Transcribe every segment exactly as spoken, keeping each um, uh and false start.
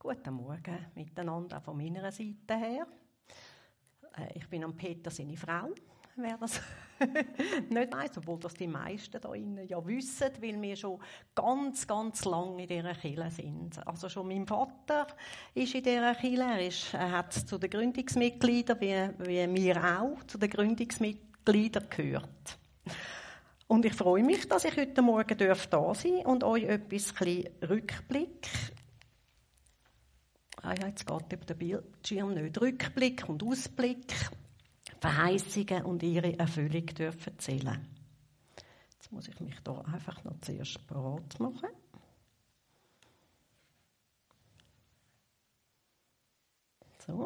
Guten Morgen miteinander, auch von meiner Seite her. Ich bin am Peter seine Frau, wer das nicht weiss, obwohl das die meisten da innen ja wissen, weil wir schon ganz, ganz lange in dieser Kirche sind. Also schon mein Vater ist in dieser Kirche, er, ist, er hat zu den Gründungsmitgliedern, wie, wie wir auch, zu den Gründungsmitgliedern gehört. Und ich freue mich, dass ich heute Morgen da sein darf und euch etwas ein bisschen Rückblick. Ah ja, jetzt geht eben der Bildschirm nicht. Rückblick und Ausblick, Verheißungen und ihre Erfüllung dürfen zählen. Jetzt muss ich mich da einfach noch zuerst bereit machen. So.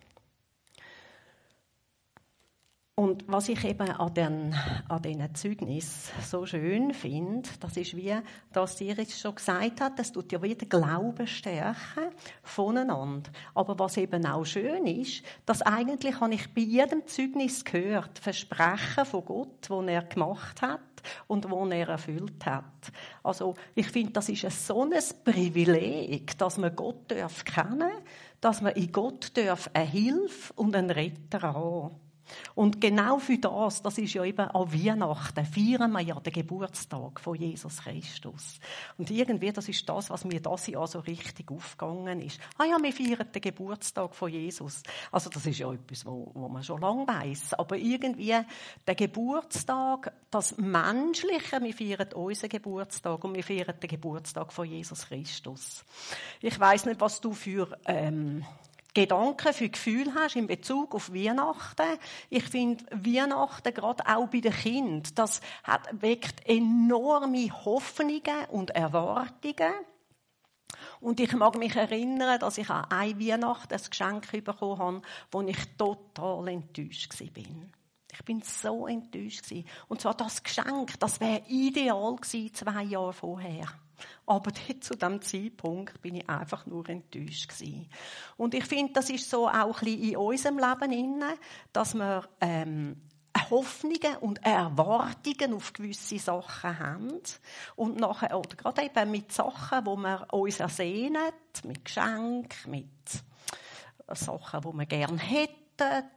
Und was ich eben an den, an diesen Zeugnissen so schön finde, das ist wie, dass ihr jetzt schon gesagt habt, das tut ja wieder Glauben stärken voneinander. Aber was eben auch schön ist, dass eigentlich habe ich bei jedem Zeugnis gehört, Versprechen von Gott, das er gemacht hat und das er erfüllt hat. Also, ich finde, das ist ein so ein Privileg, dass man Gott darf kennen, dass man in Gott darf eine Hilfe und einen Retter haben. Und genau für das, das ist ja eben an Weihnachten, feiern wir ja den Geburtstag von Jesus Christus. Und irgendwie, das ist das, was mir das Jahr so richtig aufgegangen ist. Ah ja, wir feiern den Geburtstag von Jesus. Also das ist ja etwas, wo, wo man schon lange weiss. Aber irgendwie, der Geburtstag, das Menschliche, wir feiern unseren Geburtstag und wir feiern den Geburtstag von Jesus Christus. Ich weiss nicht, was du für, ähm, Gedanken, für Gefühl hast in Bezug auf Weihnachten. Ich finde, Weihnachten, gerade auch bei den Kindern, das hat, weckt enorme Hoffnungen und Erwartungen. Und ich mag mich erinnern, dass ich an eine Weihnacht ein Geschenk bekommen habe, wo ich total enttäuscht war. Ich bin so enttäuscht gewesen. Und zwar das Geschenk, das wäre ideal gewesen, zwei Jahre vorher. Aber dort, zu diesem Zeitpunkt bin ich einfach nur enttäuscht gewesen. Und ich finde, das ist so auch ein bisschen in unserem Leben inne, dass wir ähm, Hoffnungen und Erwartungen auf gewisse Sachen haben. Und nachher, oder gerade eben mit Sachen, wo wir uns ersehnen, mit Geschenken, mit Sachen, die wir gerne hätten.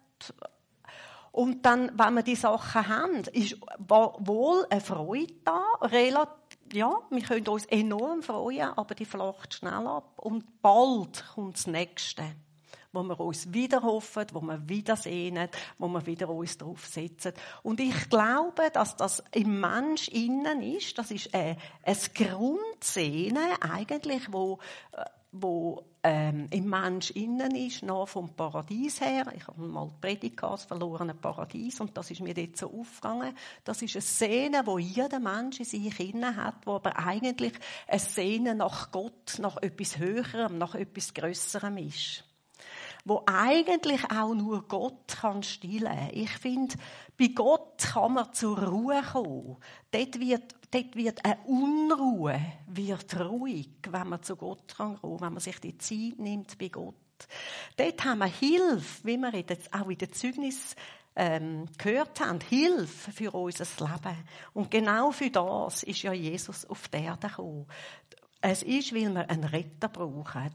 Und dann, wenn wir die Sachen haben, ist wohl eine Freude da, relativ, ja, wir können uns enorm freuen, aber die flacht schnell ab. Und bald kommt das Nächste, wo wir uns wieder hoffen, wo wir wieder sehnen, wo wir wieder uns drauf setzen. Und ich glaube, dass das im Mensch innen ist, das ist ein, ein Grundsehnen eigentlich, wo, wo ähm, im Mensch innen ist, noch vom Paradies her. Ich habe mal die Predigt gehabt, das verlorene Paradies, und das ist mir dort so aufgegangen. Das ist eine Szene, wo jeder Mensch in sich innen hat, wo aber eigentlich eine Szene nach Gott, nach etwas Höherem, nach etwas Grösserem ist. Wo eigentlich auch nur Gott kann stillen. Ich finde, bei Gott kann man zur Ruhe kommen. Dort wird, dort wird eine Unruhe, wird ruhig, wenn man zu Gott kann kommen, wenn man sich die Zeit nimmt bei Gott. Dort haben wir Hilfe, wie wir jetzt auch in den Zeugnis ähm, gehört haben, Hilfe für unser Leben. Und genau für das ist ja Jesus auf die Erde gekommen. Es ist, weil wir einen Retter brauchen.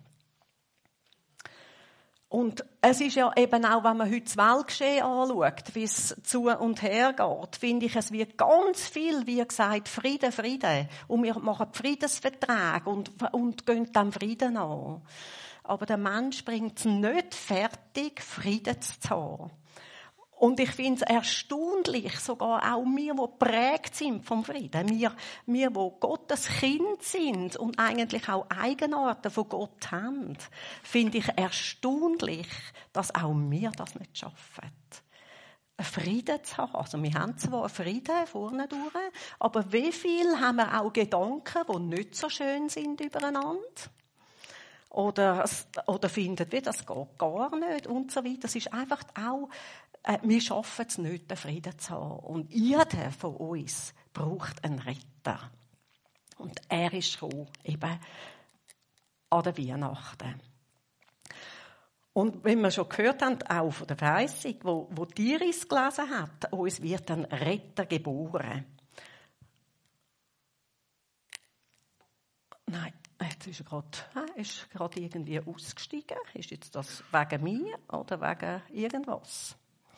Und es ist ja eben auch, wenn man heute das Weltgeschehen anschaut, wie es zu und her geht, finde ich, es wird ganz viel, wie gesagt, Frieden, Frieden. Und wir machen Friedensverträge und, und gehen dem Frieden an. Aber der Mensch bringt es nicht fertig, Frieden zu haben. Und ich finde es erstaunlich, sogar auch wir, die geprägt sind vom Frieden, wir, wir, die Gottes Kind sind und eigentlich auch Eigenarten von Gott haben, finde ich erstaunlich, dass auch wir das nicht schaffen. Einen Frieden zu haben. Also wir haben zwar einen Frieden vorne durch, aber wie viel haben wir auch Gedanken, die nicht so schön sind übereinander? Oder, oder finden wir, das geht gar nicht und so weiter. Das ist einfach auch, äh, wir schaffen es nicht, den Frieden zu haben. Und jeder von uns braucht einen Retter. Und er ist gekommen, eben an der Weihnachten. Und wenn wir schon gehört haben, auch von der Verheißung, wo, wo Iris gelesen hat, uns wird ein Retter geboren. Nein. Jetzt ist er gerade, ist gerade irgendwie ausgestiegen. Ist jetzt das wegen mir oder wegen irgendwas?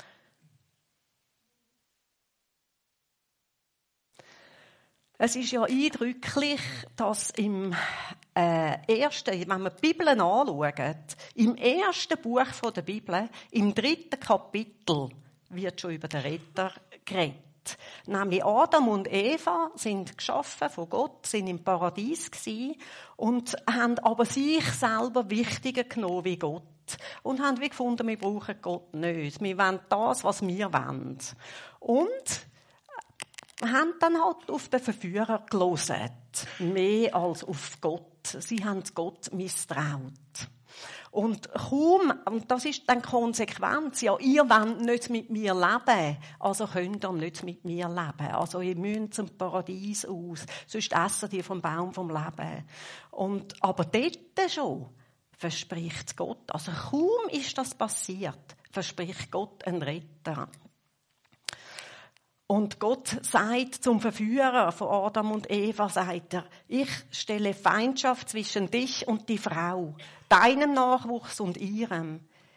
Es ist ja eindrücklich, dass im äh, ersten, wenn wir die Bibel anschauen, im ersten Buch der Bibel, im dritten Kapitel, wird schon über den Retter geredet. Nämlich Adam und Eva sind geschaffen von Gott, sind im Paradies gewesen und haben aber sich selber wichtiger genommen wie Gott. Und haben wie gefunden, wir brauchen Gott nicht. Wir wollen das, was wir wollen. Und haben dann halt auf den Verführer gehört. Mehr als auf Gott. Sie haben Gott misstraut. Und kaum, und das ist dann Konsequenz, ja, ihr wollt nicht mit mir leben, also könnt ihr nicht mit mir leben. Also ihr müsst zum Paradies aus, sonst essen ihr vom Baum vom Leben. Und, aber dort schon verspricht Gott, also kaum ist das passiert, verspricht Gott einen Retter. Und Gott sagt zum Verführer von Adam und Eva, sagt er, ich stelle Feindschaft zwischen dich und die Frau, deinem Nachwuchs und ihrem.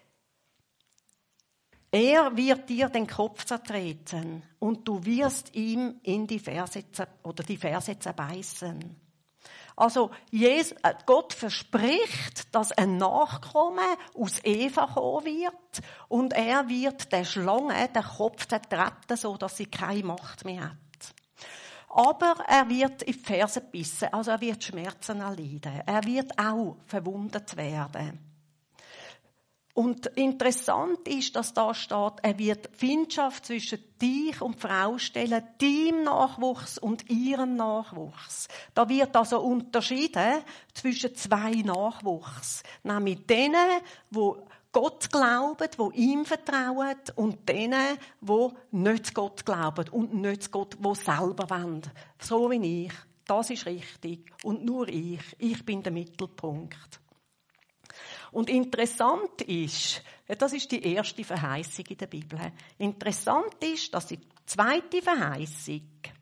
Er wird dir den Kopf zertreten und du wirst ihm in die Ferse oder die Ferse zerbeißen. Also Jesus, Gott verspricht, dass ein Nachkomme aus Eva kommen wird und er wird der Schlange den Kopf zertreten, so dass sie keine Macht mehr hat. Aber er wird in die Ferse bissen, also er wird Schmerzen erleiden. Er wird auch verwundet werden. Und interessant ist, dass da steht, er wird Feindschaft zwischen dich und die Frau stellen, deinem Nachwuchs und ihrem Nachwuchs. Da wird also unterschieden zwischen zwei Nachwuchs. Nämlich denen, die Gott glauben, die ihm vertrauen, und denen, die nicht Gott glauben und nicht Gott, die selber wollen. So wie ich. Das ist richtig. Und nur ich. Ich bin der Mittelpunkt. Und interessant ist, das ist die erste Verheißung in der Bibel. Interessant ist, dass die zweite Verheißung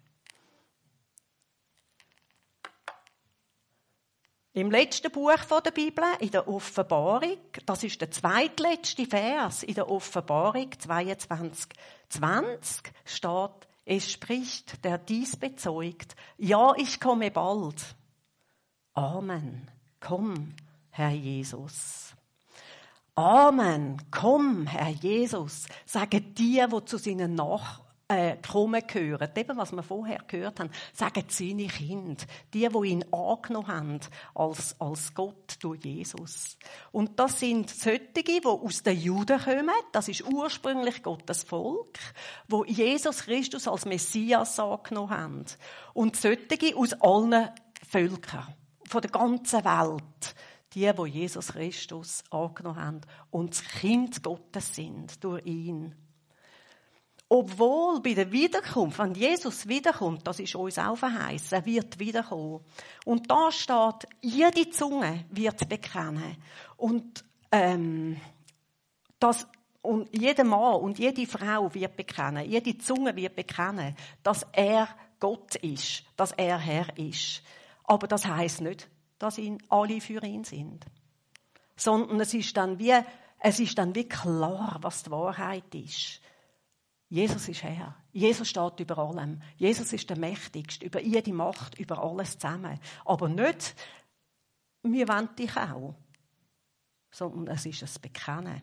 im letzten Buch der Bibel, in der Offenbarung, das ist der zweitletzte Vers in der Offenbarung zweiundzwanzig zwanzig, steht, es spricht, der dies bezeugt, ja, ich komme bald. Amen. Komm, Herr Jesus. Amen. Komm, Herr Jesus. Sagen die, die zu seinen Nachkommen gehören, eben was wir vorher gehört haben, sagen seine Kinder, die, die ihn angenommen haben als, als Gott durch Jesus. Und das sind solche, die aus den Juden kommen, das ist ursprünglich Gottes Volk, wo Jesus Christus als Messias angenommen haben. Und solche aus allen Völkern, von der ganzen Welt. Die, die Jesus Christus angenommen haben und das Kind Gottes sind durch ihn. Obwohl bei der Wiederkunft, wenn Jesus wiederkommt, das ist uns auch verheißen, er wird wiederkommen. Und da steht, jede Zunge wird bekennen. Und, ähm, das, und jeder Mann und jede Frau wird bekennen, jede Zunge wird bekennen, dass er Gott ist, dass er Herr ist. Aber das heisst nicht, dass ihn alle für ihn sind. Sondern es ist dann wie, es ist dann wie klar, was die Wahrheit ist. Jesus ist Herr. Jesus steht über allem. Jesus ist der Mächtigste, über jede Macht, über alles zusammen. Aber nicht, wir wollen dich auch. Sondern es ist ein Bekennen.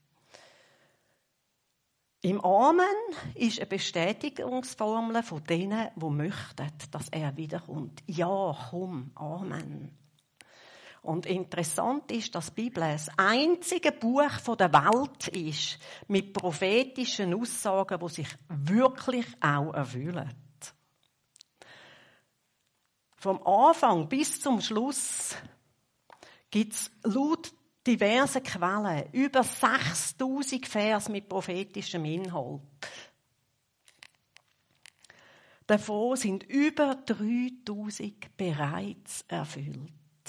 Im Amen ist eine Bestätigungsformel von denen, die möchten, dass er wiederkommt. Ja, komm, Amen. Und interessant ist, dass die Bibel das einzige Buch der Welt ist mit prophetischen Aussagen, die sich wirklich auch erfüllen. Vom Anfang bis zum Schluss gibt es laut diversen Quellen über sechstausend Vers mit prophetischem Inhalt. Davon sind über dreitausend bereits erfüllt.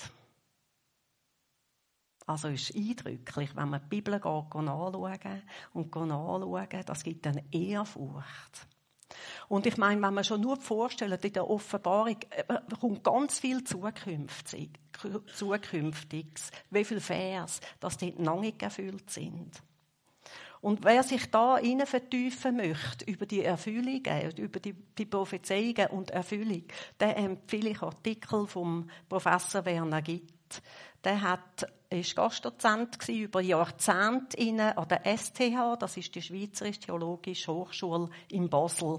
Also ist eindrücklich, wenn man die Bibel geht, anschauen und anschauen, das gibt eine Ehrfurcht. Und ich meine, wenn man schon nur vorstellen, in der Offenbarung kommt ganz viel Zukünftiges, Zukünftiges, wie viele Vers, dass die noch nicht erfüllt sind. Und wer sich da rein vertiefen möchte, über die Erfüllungen, über die, die Prophezeiungen und Erfüllung, der empfehle ich Artikel vom Professor Werner Gitt. Der hat, ist Gastdozent gewesen, über Jahrzehnte an der S T H, das ist die Schweizerische Theologische Hochschule in Basel.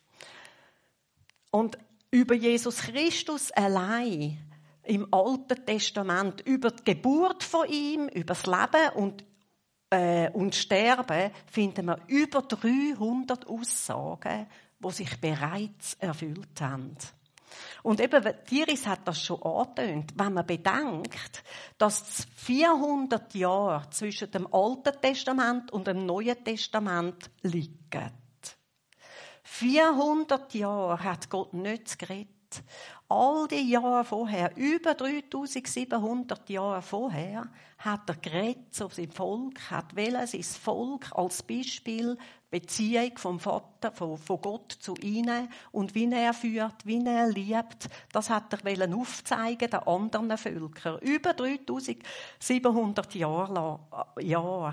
Und über Jesus Christus allein im Alten Testament, über die Geburt von ihm, über das Leben und, äh, und Sterben, finden wir über dreihundert Aussagen, die sich bereits erfüllt haben. Und eben, Iris hat das schon angetönt, wenn man bedenkt, dass vierhundert Jahre zwischen dem Alten Testament und dem Neuen Testament liegen. vierhundert Jahre hat Gott nicht geredet. All die Jahre vorher, über dreitausendsiebenhundert Jahre vorher, hat er geredet zu seinem Volk, hat wollen sein Volk als Beispiel, Beziehung vom Vater, von, von Gott zu ihnen und wie er führt, wie er liebt, das hat er wollen aufzeigen den anderen Völkern. Über dreitausendsiebenhundert Jahre lang, Jahre.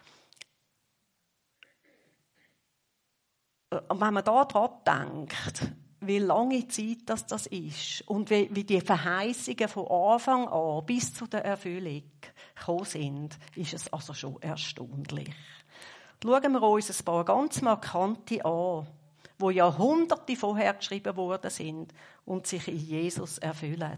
Und wenn man da dran denkt, wie lange Zeit das, das ist und wie, wie die Verheißungen von Anfang an bis zu der Erfüllung gekommen sind, ist es also schon erstaunlich. Schauen wir uns ein paar ganz markante an, die Jahrhunderte vorher geschrieben worden sind und sich in Jesus erfüllen.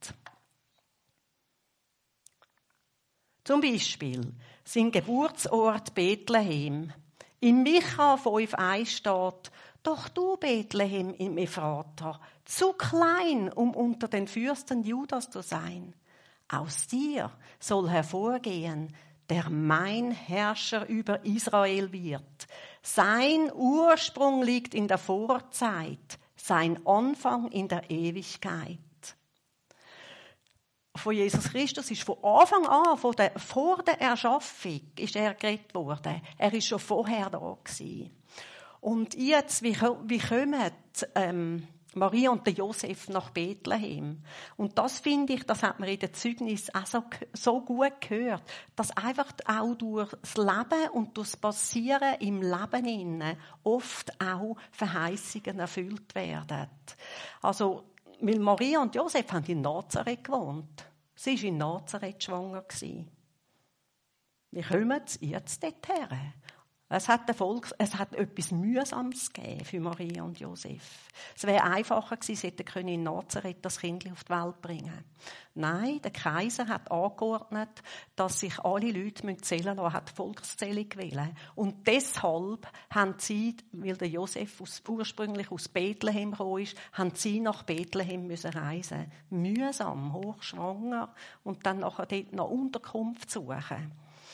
Zum Beispiel sein Geburtsort Bethlehem. In Micha fünf eins steht: Doch du, Bethlehem im Ephrata, zu klein, um unter den Fürsten Judas zu sein. Aus dir soll hervorgehen, der mein Herrscher über Israel wird. Sein Ursprung liegt in der Vorzeit, sein Anfang in der Ewigkeit. Von Jesus Christus ist von Anfang an, von der, vor der Erschaffung, ist er geredet worden. Er ist schon vorher da gewesen. Und jetzt, wie, wie kommen ähm, Maria und der Josef nach Bethlehem? Und das finde ich, das hat man in den Zeugnissen auch so, so gut gehört, dass einfach auch durch das Leben und durch das Passieren im Leben innen oft auch Verheißungen erfüllt werden. Also, weil Maria und Josef haben in Nazareth gewohnt. Sie war in Nazareth schwanger. Wie kommen sie jetzt dorthin? Es hat, Volks-, es hat etwas Mühsames gegeben für Maria und Josef. Es wäre einfacher gewesen, sie hätten in Nazareth das Kind auf die Welt bringen. Nein, der Kaiser hat angeordnet, dass sich alle Leute zählen lassen, hat Volkszählung gewählt. Und deshalb haben sie, weil der Josef aus, ursprünglich aus Bethlehem gekommen ist, haben sie nach Bethlehem müssen reisen. Mühsam, hochschwanger und dann nachher dort noch Unterkunft suchen.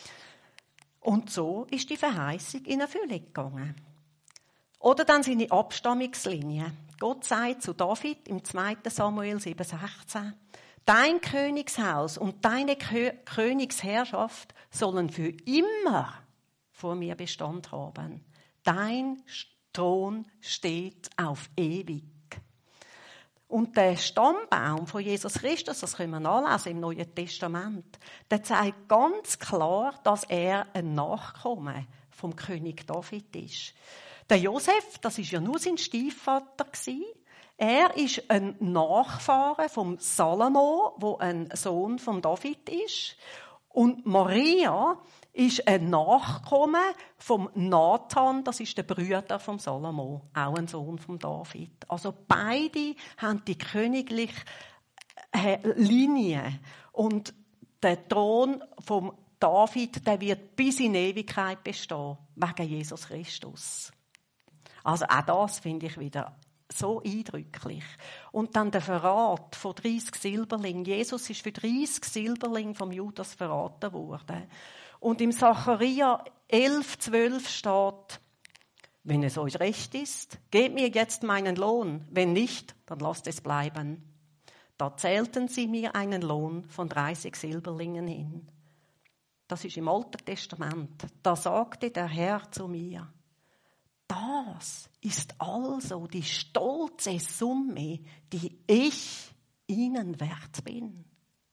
Und so ist die Verheißung in Erfüllung gegangen. Oder dann seine Abstammungslinie. Gott sagt zu David im zweiten Samuel sieben sechzehn: Dein Königshaus und deine Kö- Königsherrschaft sollen für immer vor mir Bestand haben. Dein Thron steht auf ewig. Und der Stammbaum von Jesus Christus, das können wir nachlesen im Neuen Testament, der zeigt ganz klar, dass er ein Nachkomme vom König David ist. Der Josef, das ist ja nur sein Stiefvater gewesen. Er ist ein Nachfahre vom Salomo, wo ein Sohn von David ist. Und Maria ist ein Nachkomme vom Nathan, das ist der Bruder vom Salomo, auch ein Sohn von David. Also beide haben die königliche Linie. Und der Thron vom David, der wird bis in Ewigkeit bestehen, wegen Jesus Christus. Also auch das finde ich wieder so eindrücklich. Und dann der Verrat von dreißig Silberlingen. Jesus ist für dreißig Silberlinge vom Judas verraten worden. Und im Sacharja elf zwölf steht: Wenn es euch recht ist, gebt mir jetzt meinen Lohn. Wenn nicht, dann lasst es bleiben. Da zählten sie mir einen Lohn von dreißig Silberlingen hin. Das ist im Alten Testament. Da sagte der Herr zu mir: das ist also die stolze Summe, die ich ihnen wert bin.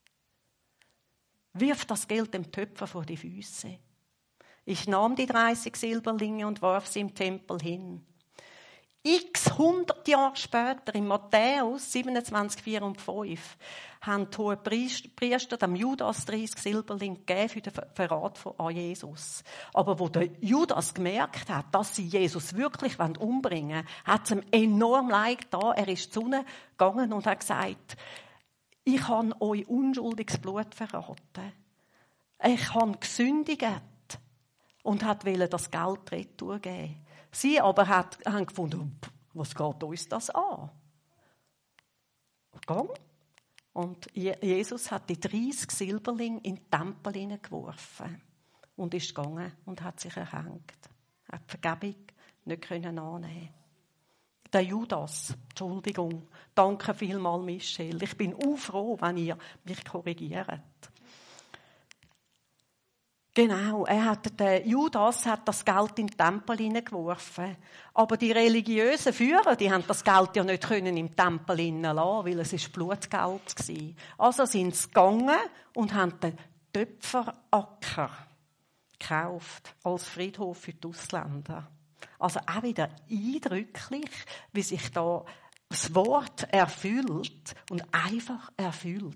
Wirf das Geld dem Töpfer vor die Füße. Ich nahm die dreißig Silberlinge und warf sie im Tempel hin. X hundert Jahre später, in Matthäus siebenundzwanzig, vier und fünf, haben die hohen Priester dem Judas dreißig Silberlinge gegeben für den Verrat an Jesus. Aber wo der Judas gemerkt hat, dass sie Jesus wirklich umbringen wollen, hat es ihm enorm leid getan. Er ist zu ihnen gegangen und hat gesagt, ich habe euch unschuldiges Blut verraten. Ich habe gesündigt und wollte das Geld retour geben. Sie aber hat, haben gefunden, was geht uns das an? Gang. Und Jesus hat die dreißig Silberlinge in den Tempel hineingeworfen und ist gegangen und hat sich erhängt. Er hat die Vergebung nicht annehmen können. Der Judas, Entschuldigung, danke vielmals, Michelle. Ich bin auch froh, wenn ihr mich korrigiert. Genau, er hat, der Judas hat das Geld in den Tempel hineingeworfen. Aber die religiösen Führer, die haben das Geld ja nicht können im Tempel hineinlassen, weil es ist Blutgeld war. Also sind sie gegangen und haben den Töpferacker gekauft als Friedhof für die Ausländer. Also auch wieder eindrücklich, wie sich da das Wort erfüllt und einfach erfüllt.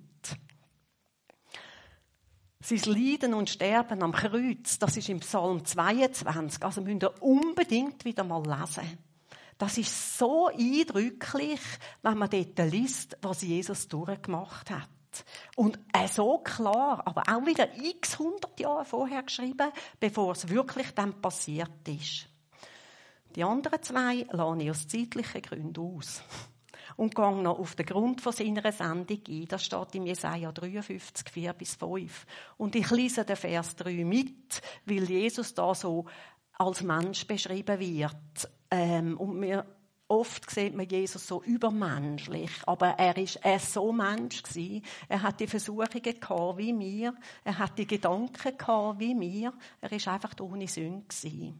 Sein Leiden und Sterben am Kreuz, das ist im Psalm zweiundzwanzig, also müsst ihr unbedingt wieder mal lesen. Das ist so eindrücklich, wenn man dort liest, was Jesus durchgemacht hat. Und äh, so klar, aber auch wieder x hundert Jahre vorher geschrieben, bevor es wirklich dann passiert ist. Die anderen zwei lasse ich aus zeitlichen Gründen aus. Und gehe noch auf den Grund von seiner Sendung ein. Das steht im Jesaja dreiundfünfzig, vier bis fünf. Und ich lese den Vers drei mit, weil Jesus da so als Mensch beschrieben wird. Ähm, und wir, oft sieht man Jesus so übermenschlich. Aber er ist er so Mensch gewesen. Er hat die Versuchungen gehabt wie wir. Er hat die Gedanken gehabt wie wir. Er ist einfach ohne Sünde gewesen.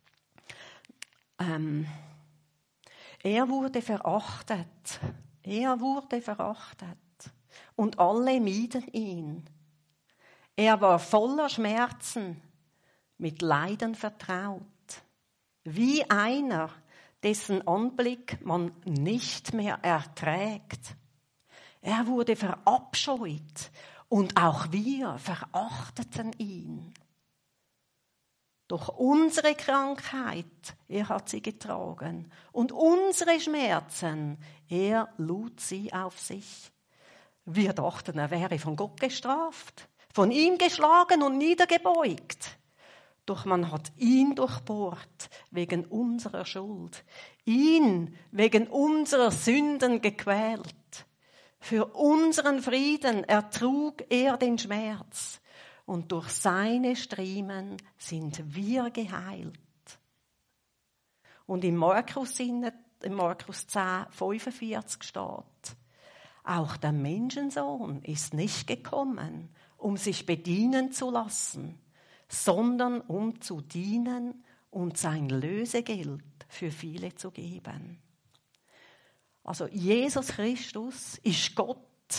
Ähm, Er wurde verachtet. Er wurde verachtet. Und alle mieden ihn. Er war voller Schmerzen, mit Leiden vertraut. Wie einer, dessen Anblick man nicht mehr erträgt. Er wurde verabscheut und auch wir verachteten ihn. Doch unsere Krankheit, er hat sie getragen. Und unsere Schmerzen, er lud sie auf sich. Wir dachten, er wäre von Gott gestraft, von ihm geschlagen und niedergebeugt. Doch man hat ihn durchbohrt wegen unserer Schuld, ihn wegen unserer Sünden gequält. Für unseren Frieden ertrug er den Schmerz. Und durch seine Striemen sind wir geheilt. Und im Markus, im Markus zehn, fünfundvierzig steht, auch der Menschensohn ist nicht gekommen, um sich bedienen zu lassen, sondern um zu dienen und sein Lösegeld für viele zu geben. Also Jesus Christus ist Gott.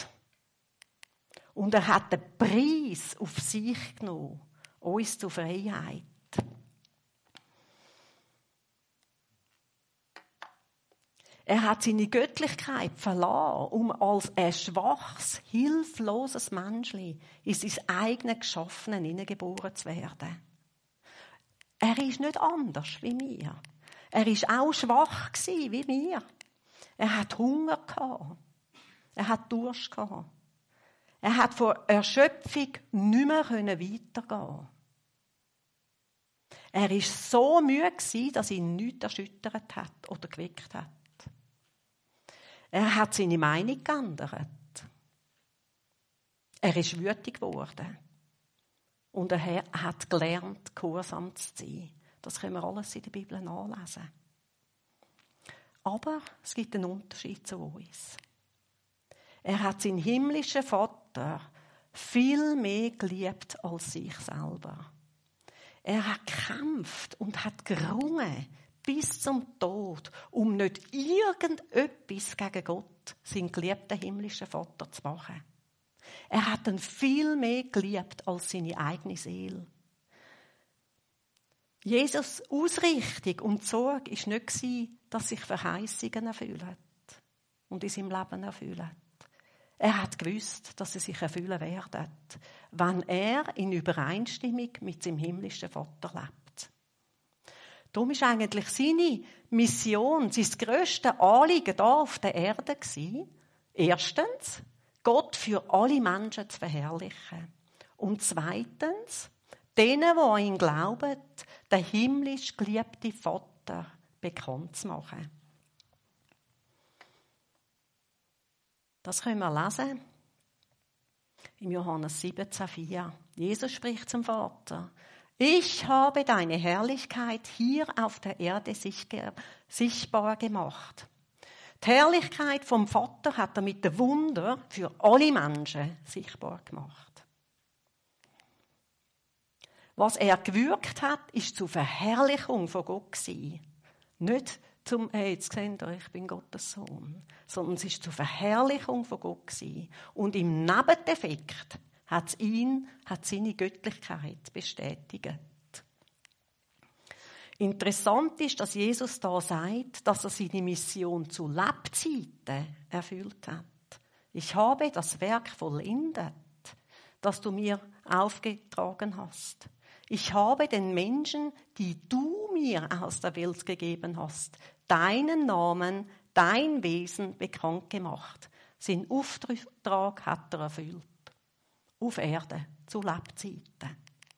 Und er hat den Preis auf sich genommen, uns zur Freiheit. Er hat seine Göttlichkeit verlassen, um als ein schwaches, hilfloses Menschli in sein eigenes Geschaffene hineingeboren zu werden. Er ist nicht anders wie wir. Er war auch schwach wie wir. Er hat Hunger gehabt. Er hat Durst gehabt. Er hat vor Erschöpfung nicht mehr weitergehen. Er war so müde, dass ihn nichts erschüttert hat oder geweckt hat. Er hat seine Meinung geändert. Er ist wütig geworden. Und er hat gelernt, gehorsam zu sein. Das können wir alles in der Bibel nachlesen. Aber es gibt einen Unterschied zu uns. Er hat seinen himmlischen Vater viel mehr geliebt als sich selber. Er hat gekämpft und hat gerungen, bis zum Tod, um nicht irgendetwas gegen Gott, seinen geliebten himmlischen Vater, zu machen. Er hat ihn viel mehr geliebt als seine eigene Seele. Jesus' Ausrichtung und Sorge war nicht, dass sich Verheißungen erfüllen und in seinem Leben erfüllen. Er hat gewusst, dass sie sich erfüllen werden, wenn er in Übereinstimmung mit seinem himmlischen Vater lebt. Darum war eigentlich seine Mission, sein grösstes Anliegen hier auf der Erde gewesen, erstens, Gott für alle Menschen zu verherrlichen. Und zweitens, denen, die an ihn glauben, den himmlisch geliebten Vater bekannt zu machen. Das können wir lesen im Johannes siebzehn, vier. Jesus spricht zum Vater: Ich habe deine Herrlichkeit hier auf der Erde sichtbar gemacht. Die Herrlichkeit vom Vater hat er mit dem Wunder für alle Menschen sichtbar gemacht. Was er gewirkt hat, ist zur Verherrlichung von Gott gewesen. Nicht zum, hey, jetzt seht ihr, ich bin Gottes Sohn. Sondern es ist zur Verherrlichung von Gott gewesen. Und im Nebeneffekt hat es ihn, hat seine Göttlichkeit bestätigt. Interessant ist, dass Jesus da sagt, dass er seine Mission zu Lebzeiten erfüllt hat. Ich habe das Werk vollendet, das du mir aufgetragen hast. Ich habe den Menschen, die du mir aus der Welt gegeben hast, deinen Namen, dein Wesen bekannt gemacht. Sein Auftrag hat er erfüllt. Auf Erde, zu Lebzeiten.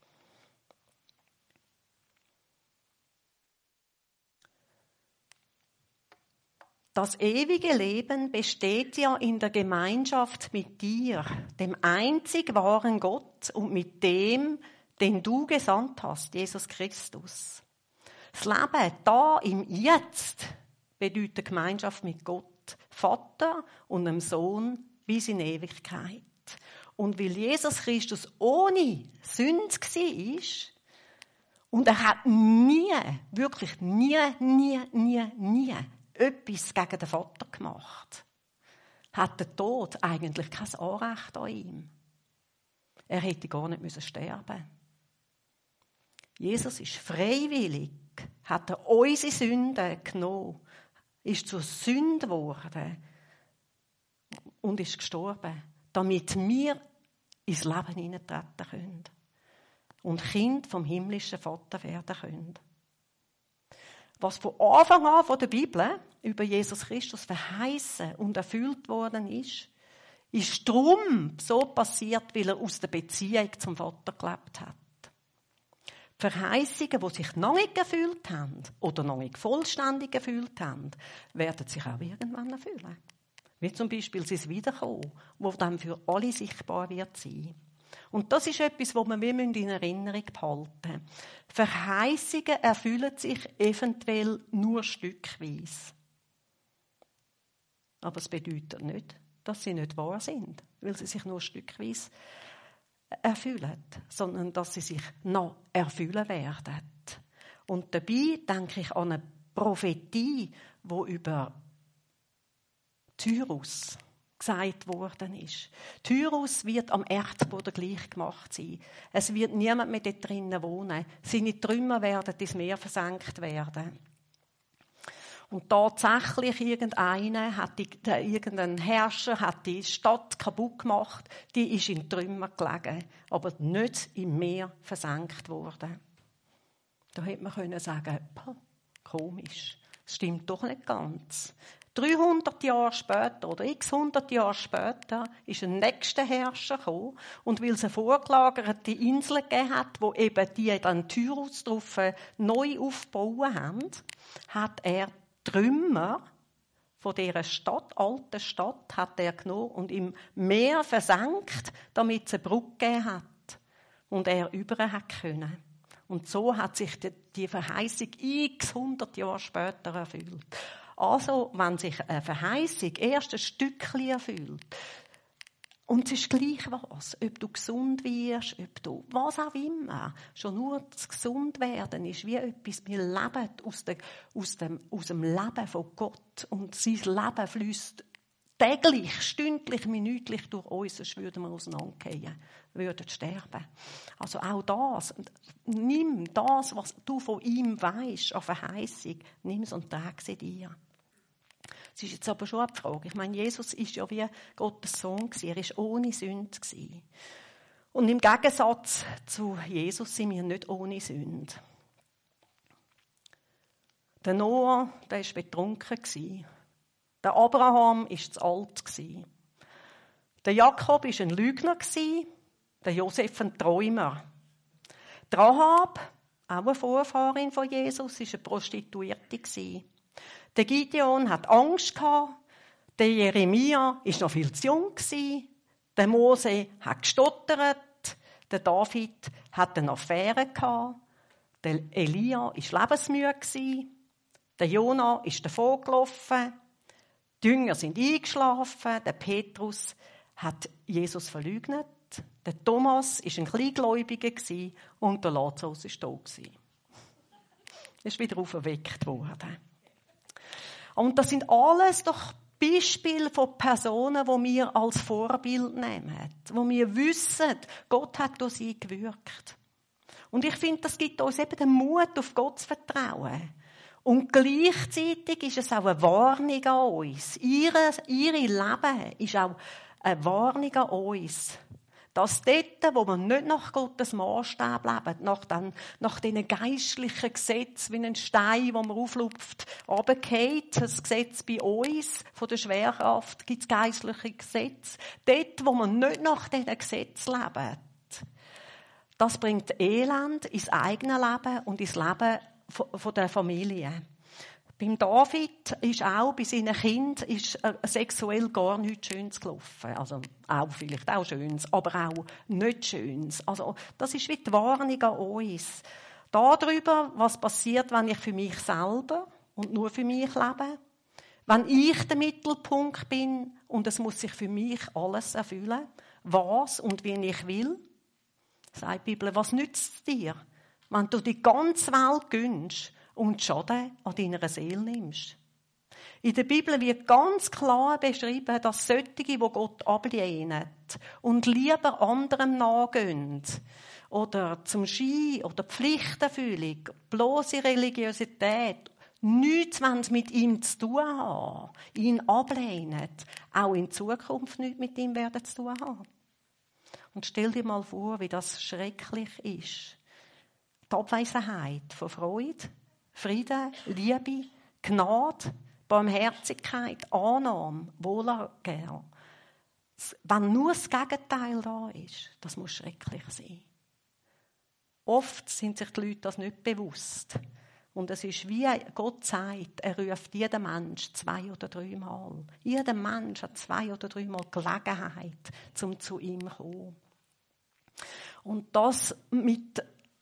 Das ewige Leben besteht ja in der Gemeinschaft mit dir, dem einzig wahren Gott und mit dem, den du gesandt hast, Jesus Christus. Das Leben da im Jetzt bedeutet Gemeinschaft mit Gott, Vater und dem Sohn bis in Ewigkeit. Und weil Jesus Christus ohne Sünde war und er hat nie, wirklich nie, nie, nie, nie etwas gegen den Vater gemacht, hat der Tod eigentlich kein Anrecht an ihm. Er hätte gar nicht müssen sterben. Jesus ist freiwillig, hat er unsere Sünden genommen, ist zur Sünde geworden und ist gestorben, damit wir ins Leben hineintreten können und Kind vom himmlischen Vater werden können. Was von Anfang an von der Bibel über Jesus Christus verheißen und erfüllt worden ist, ist darum so passiert, weil er aus der Beziehung zum Vater gelebt hat. Die Verheißungen, die sich noch nicht erfüllt haben oder noch nicht vollständig erfüllt haben, werden sich auch irgendwann erfüllen. Wie zum Beispiel sein Wiederkommen, das dann für alle sichtbar wird sein. Und das ist etwas, was wir in Erinnerung behalten müssen. Verheißungen erfüllen sich eventuell nur stückweise. Aber es bedeutet nicht, dass sie nicht wahr sind, weil sie sich nur stückweise erfüllen, sondern dass sie sich noch erfüllen werden. Und dabei denke ich an eine Prophetie, die über Tyrus gesagt worden ist. Tyrus wird am Erdboden gleich gemacht sein. Es wird niemand mehr dort drinnen wohnen. Seine Trümmer werden ins Meer versenkt werden. Und tatsächlich irgendeiner hat die, der, irgendein Herrscher hat die Stadt kaputt gemacht. Die ist in Trümmer gelegen, aber nicht im Meer versenkt worden. Da hätte man können sagen, komisch, das stimmt doch nicht ganz. dreihundert Jahre später oder x hundert Jahre später ist ein nächster Herrscher gekommen und weil es eine vorgelagerte Insel gegeben hat, wo eben die dann Tyrus drauf neu aufbauen haben, hat er Trümmer von dieser Stadt, alten Stadt, hat er genommen und im Meer versenkt, damit es eine Brücke gegeben hat und er über hat können. Und so hat sich die Verheißung x hundert Jahre später erfüllt. Also, wenn sich eine Verheißung erst ein Stückchen erfüllt, Und es ist gleich was, ob du gesund wirst, ob du, was auch immer. Schon nur das Gesundwerden ist wie etwas, wir leben aus dem, aus dem, aus dem Leben von Gott. Und sein Leben fließt täglich, stündlich, minütlich durch uns, sonst würden wir auseinandergehen, würden sterben. Also auch das, nimm das, was du von ihm weisst, an Verheißung, nimm es und trag sie dir. Es ist jetzt aber schon eine Frage. Ich meine, Jesus ist ja wie Gottes Sohn gewesen. Er war ohne Sünde gewesen. Und im Gegensatz zu Jesus sind wir nicht ohne Sünde. Der Noah, der war betrunken gewesen. Der Abraham war zu alt gewesen. Der Jakob war ein Lügner gewesen. Der Josef ein Träumer. Die Rahab, auch eine Vorfahrin von Jesus, war eine Prostituierte gewesen. Der Gideon hat Angst gehabt. Der Jeremia war noch viel zu jung gewesen. Der Mose hat gestottert. Der David hat eine Affäre gehabt. Der Elia war lebensmüde gewesen. Der Jona ist davongelaufen. Die Jünger sind eingeschlafen. Der Petrus hat Jesus verleugnet. Der Thomas war ein Kleingläubiger gewesen. Und der Lazarus war tot gewesen. Er ist wieder auferweckt worden. Und das sind alles doch Beispiele von Personen, die wir als Vorbild nehmen. Wo wir wissen, Gott hat durch sie gewirkt. Und ich finde, das gibt uns eben den Mut, auf Gott zu vertrauen. Und gleichzeitig ist es auch eine Warnung an uns. Ihre, ihre Leben ist auch eine Warnung an uns. Dass dort, wo wir nicht nach Gottes Maßstab leben, nach, den, nach diesen geistlichen Gesetzen, wie ein Stein, wo man auflupft, runterfällt, das Gesetz bei uns, von der Schwerkraft, gibt es geistliche Gesetze. Dort, wo wir nicht nach diesen Gesetzen leben, das bringt Elend ins eigene Leben und ins Leben von der Familie. Beim David ist auch bei seinen Kindern ist sexuell gar nichts Schönes gelaufen. Also auch vielleicht auch Schönes, aber auch nicht Schönes. Also das ist wie die Warnung an uns. Darüber, was passiert, wenn ich für mich selber und nur für mich lebe. Wenn ich der Mittelpunkt bin und es muss sich für mich alles erfüllen, was und wie ich will, sagt die Bibel, was nützt es dir, wenn du die ganze Welt gönnst und Schaden an deiner Seele nimmst? In der Bibel wird ganz klar beschrieben, dass solche, die Gott ablehnen und lieber anderem nachgehen oder zum Schein oder Pflichterfüllung, bloße Religiosität, nichts mit ihm zu tun haben, ihn ablehnen, auch in Zukunft nichts mit ihm werden zu tun haben. Und stell dir mal vor, wie das schrecklich ist. Die Abwesenheit von Freude, Frieden, Liebe, Gnade, Barmherzigkeit, Annahme, Wohlergehen. Wenn nur das Gegenteil da ist, das muss schrecklich sein. Oft sind sich die Leute das nicht bewusst. Und es ist wie Gott sagt, er ruft jeden Mensch zwei oder dreimal. Jeder Mensch hat zwei oder dreimal Gelegenheit, um zu ihm zu kommen. Und das mit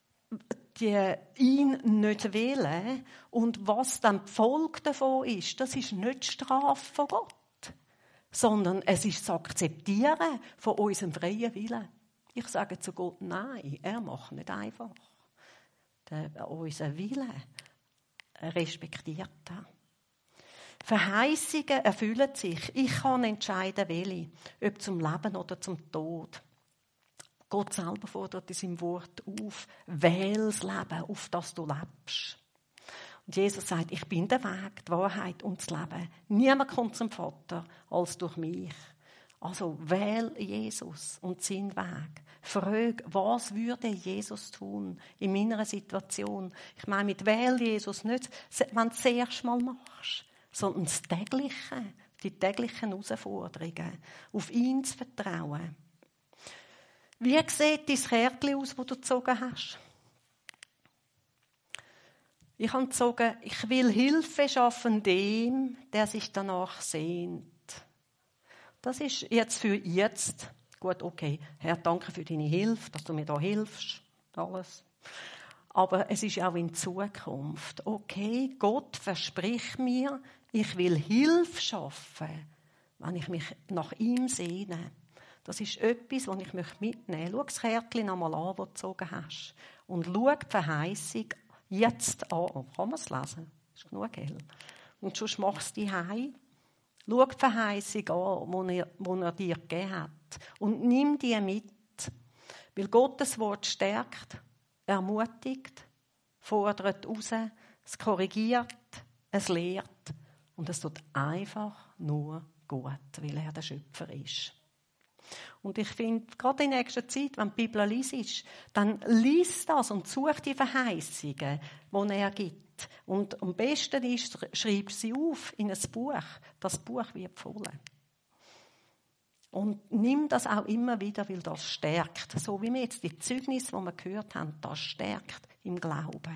die ihn nicht wählen und was dann die Folge davon ist, das ist nicht die Strafe von Gott, sondern es ist das Akzeptieren von unserem freien Willen. Ich sage zu Gott, nein, er macht nicht einfach. Der, unser Wille respektiert er. Verheißungen erfüllen sich. Ich kann entscheiden, welche, ob zum Leben oder zum Tod. Gott selber fordert in seinem Wort auf, wähl das Leben, auf das du lebst. Und Jesus sagt, ich bin der Weg, die Wahrheit und das Leben. Niemand kommt zum Vater als durch mich. Also wähl Jesus und seinen Weg. Frag, was würde Jesus tun in meiner Situation? Ich meine mit wähl Jesus nicht, wenn du das erste Mal machst, sondern das Tägliche, die täglichen Herausforderungen, auf ihn zu vertrauen. Wie sieht dein Kärtchen aus, das du gezogen hast? Ich habe gezogen, ich will Hilfe schaffen dem, der sich danach sehnt. Das ist jetzt für jetzt. Gut, okay. Herr, danke für deine Hilfe, dass du mir da hilfst. Alles. Aber es ist auch in Zukunft. Okay, Gott verspricht mir, ich will Hilfe schaffen, wenn ich mich nach ihm sehne. Das ist etwas, das ich mitnehmen möchte. Schau das Kärtchen einmal an, das du gezogen hast. Und schau die Verheißung jetzt an. Kann man es lesen? Das ist genug hell. Und sonst machst du die heim. Schau die Verheißung an, die er, die er dir gegeben hat. Und nimm die mit. Weil Gottes Wort stärkt, ermutigt, fordert raus, es korrigiert, es lehrt. Und es tut einfach nur gut, weil er der Schöpfer ist. Und ich finde, gerade in nächster Zeit, wenn die Bibel liest, dann lies das und such die Verheißungen, die er gibt. Und am besten ist, schreib sie auf in ein Buch. Das Buch wird voll. Und nimm das auch immer wieder, weil das stärkt. So wie wir jetzt die Zeugnisse, die wir gehört haben, das stärkt im Glauben.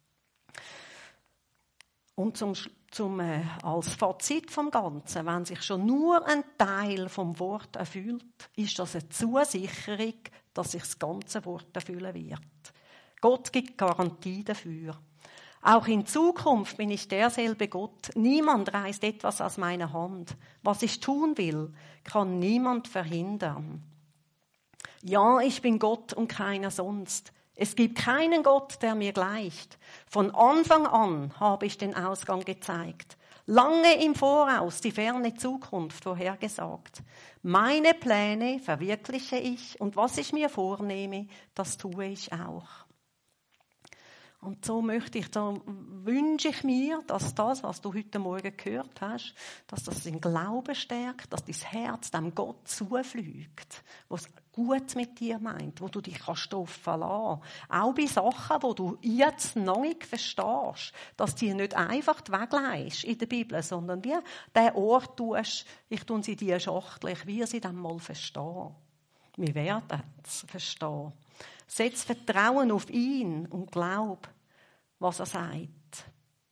Und zum, zum, äh, als Fazit vom Ganzen, wenn sich schon nur ein Teil vom Wort erfüllt, ist das eine Zusicherung, dass sich das ganze Wort erfüllen wird. Gott gibt Garantie dafür. Auch in Zukunft bin ich derselbe Gott. Niemand reißt etwas aus meiner Hand. Was ich tun will, kann niemand verhindern. Ja, ich bin Gott und keiner sonst. Es gibt keinen Gott, der mir gleicht. Von Anfang an habe ich den Ausgang gezeigt. Lange im Voraus die ferne Zukunft vorhergesagt. Meine Pläne verwirkliche ich und was ich mir vornehme, das tue ich auch. Und so möchte ich, so wünsche ich mir, dass das, was du heute Morgen gehört hast, dass das den Glauben stärkt, dass dein Herz dem Gott zufliegt, was gut mit dir meint, wo du dich kannst darauf verlassen. Auch bei Sachen, die du jetzt noch nicht verstehst, dass die nicht einfach wegleihst in der Bibel, sondern wie der Ort tust, ich tue sie dir schachtlich, wie sie dann mal verstehen. Wir werden es verstehen. Setz Vertrauen auf ihn und glaub, was er sagt.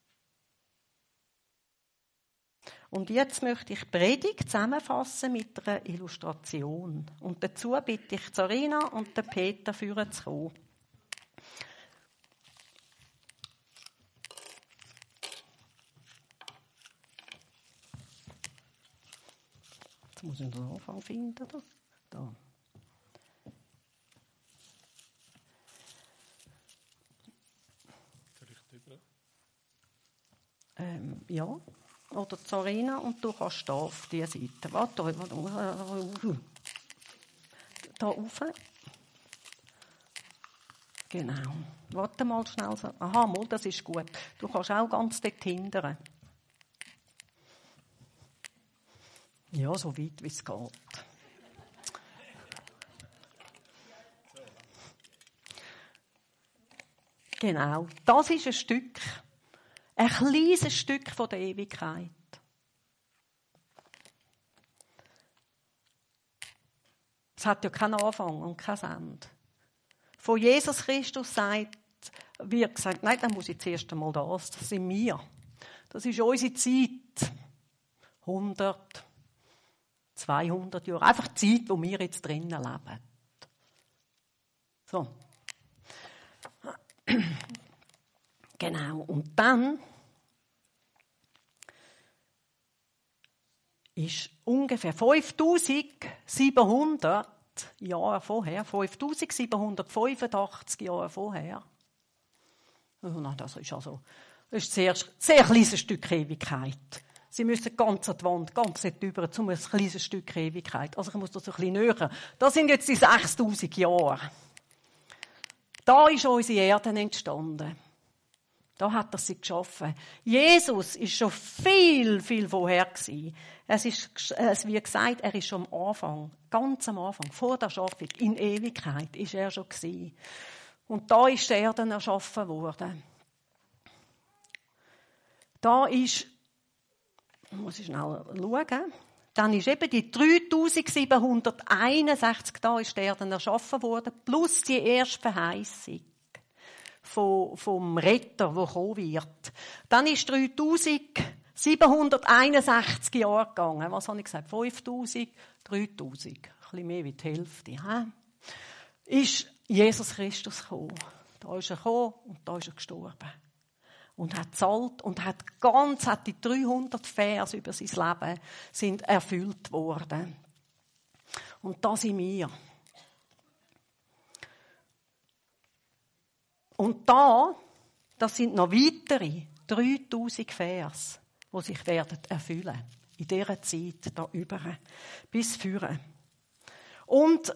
Und jetzt möchte ich die Predigt zusammenfassen mit einer Illustration. Und dazu bitte ich Sarina und den Peter führen zu kommen. Jetzt muss ich den Anfang finden. Da. Ähm, ja, oder Sarina und du kannst da auf diese Seite. Warte, warte, da rauf. Genau. Warte mal schnell. Aha, mal, das ist gut. Du kannst auch ganz dort hindern. Ja, so weit wie es geht. Genau, das ist ein Stück. Ein kleines Stück von der Ewigkeit. Es hat ja keinen Anfang und kein Ende. Von Jesus Christus sagt, wird gesagt, nein, dann muss ich zuerst einmal das. Das sind wir. Das ist unsere Zeit. hundert, zweihundert Jahre. Einfach die Zeit, wo wir jetzt drinnen leben. So. Genau. Und dann ist ungefähr fünftausendsiebenhundert Jahre vorher, fünftausendsiebenhundertfünfundachtzig Jahre vorher. Das ist also das ist ein sehr, sehr kleines Stück Ewigkeit. Sie müssen ganz an die Wand, ganz nicht über, um ein kleines Stück Ewigkeit. Also ich muss das ein bisschen näher. Das sind jetzt die sechstausend Jahre. Da ist unsere Erde entstanden. Da hat er sie geschaffen. Jesus ist schon viel, viel vorher gewesen. Es ist, wie gesagt, er ist schon am Anfang, ganz am Anfang, vor der Schaffung, in Ewigkeit ist er schon gewesen. Und da ist die Erde erschaffen worden. Da ist, muss ich schnell schauen, dann ist eben die dreitausendsiebenhunderteinundsechzig, da ist die Erde erschaffen worden, plus die erste Verheißung vom, vom Retter, der kommen wird. Dann ist dreitausendsiebenhunderteinundsechzig Jahre gegangen. Was habe ich gesagt? fünftausend, dreitausend. Ein bisschen mehr wie die Hälfte. He? Ist Jesus Christus gekommen. Da ist er gekommen und da ist er gestorben. Und hat zahlt und hat ganz, hat die dreihundert Vers über sein Leben sind erfüllt worden. Und das in mir. Und da, das sind noch weitere dreitausend Vers, die sich werden erfüllen. In dieser Zeit, da über, bis führen. Und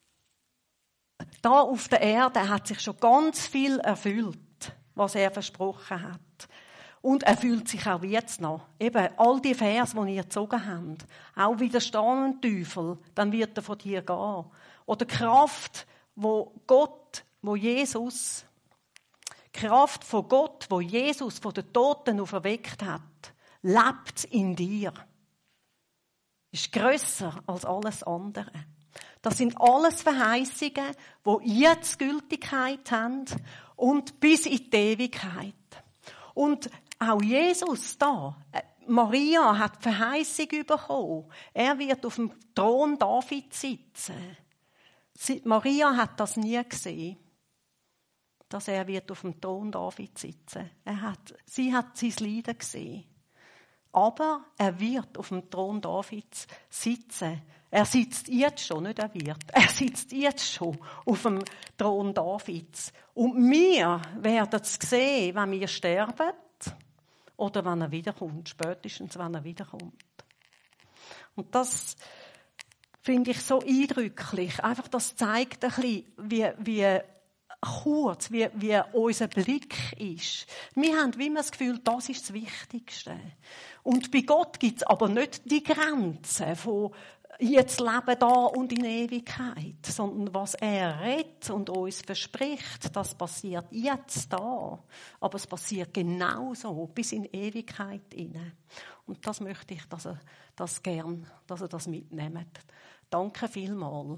da auf der Erde hat sich schon ganz viel erfüllt, was er versprochen hat. Und erfüllt sich auch jetzt noch. Eben, all die Vers, die ihr gezogen habt. Auch widerstehen Teufel, dann wird er von dir gehen. Oder Kraft, wo Gott, wo Jesus, Kraft von Gott, wo Jesus von den Toten auferweckt hat, lebt in dir. Ist grösser als alles andere. Das sind alles Verheißungen, die jetzt Gültigkeit haben und bis in die Ewigkeit. Und auch Jesus da, Maria hat die Verheißung bekommen. Er wird auf dem Thron David sitzen. Maria hat das nie gesehen, dass er wird auf dem Thron David sitzen. Er hat, sie hat sein Leiden gesehen. Aber er wird auf dem Thron Davids sitzen. Er sitzt jetzt schon, nicht er wird. Er sitzt jetzt schon auf dem Thron Davids. Und wir werden es sehen, wenn wir sterben oder wenn er wiederkommt. Spätestens, wenn er wiederkommt. Und das finde ich so eindrücklich. Einfach, das zeigt ein bisschen, wie, wie kurz, wie, wie unser Blick ist. Wir haben wie immer das Gefühl, das ist das Wichtigste. Und bei Gott gibt es aber nicht die Grenzen von jetzt leben da und in Ewigkeit, sondern was er redet und uns verspricht, das passiert jetzt da, aber es passiert genauso bis in Ewigkeit hinein. Und das möchte ich, dass ihr das gern, dass ihr das mitnehmt. Danke vielmals.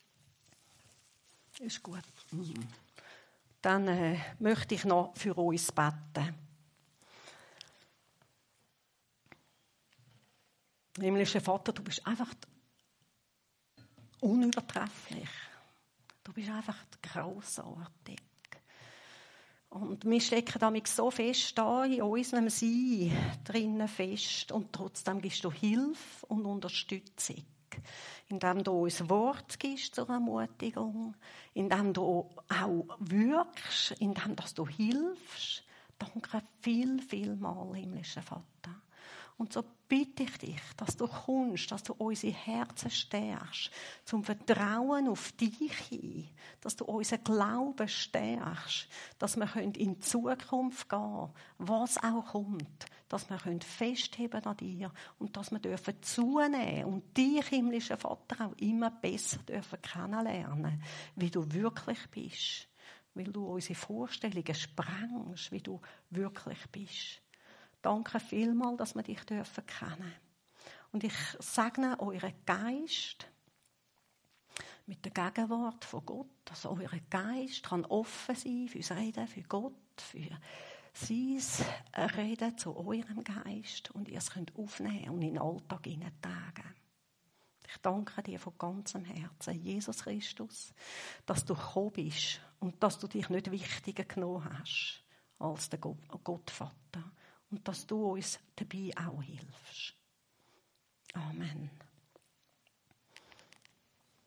Ist gut. Dann äh, möchte ich noch für uns beten. Himmlischer Vater, du bist einfach unübertrefflich. Du bist einfach grossartig. Und wir stecken damit so fest da in unserem Sein drinnen fest. Und trotzdem gibst du Hilfe und Unterstützung. Indem du uns Wort gibst zur Ermutigung. Indem du auch wirkst. Indem dass du hilfst. Danke viel, viel mal, himmlischer Vater. Und so bitte ich dich, dass du kommst, dass du unsere Herzen stärkst, zum Vertrauen auf dich hin, dass du unseren Glauben stärkst, dass wir in die Zukunft gehen können, was auch kommt, dass wir festheben an dir und dass wir dürfen zunehmen und dich, himmlischer Vater, auch immer besser dürfen kennenlernen, wie du wirklich bist, weil du unsere Vorstellungen sprengst, wie du wirklich bist. Danke vielmals, dass wir dich dürfen kennen. Und ich segne euren Geist mit der Gegenwart von Gott, dass euer Geist kann offen sein fürs Reden, für Gott, für sein Reden zu eurem Geist und ihr es könnt aufnehmen und in den Alltag hineintragen. Ich danke dir von ganzem Herzen, Jesus Christus, dass du gekommen bist und dass du dich nicht wichtiger genommen hast als der Gottvater. Und dass du uns dabei auch hilfst. Amen.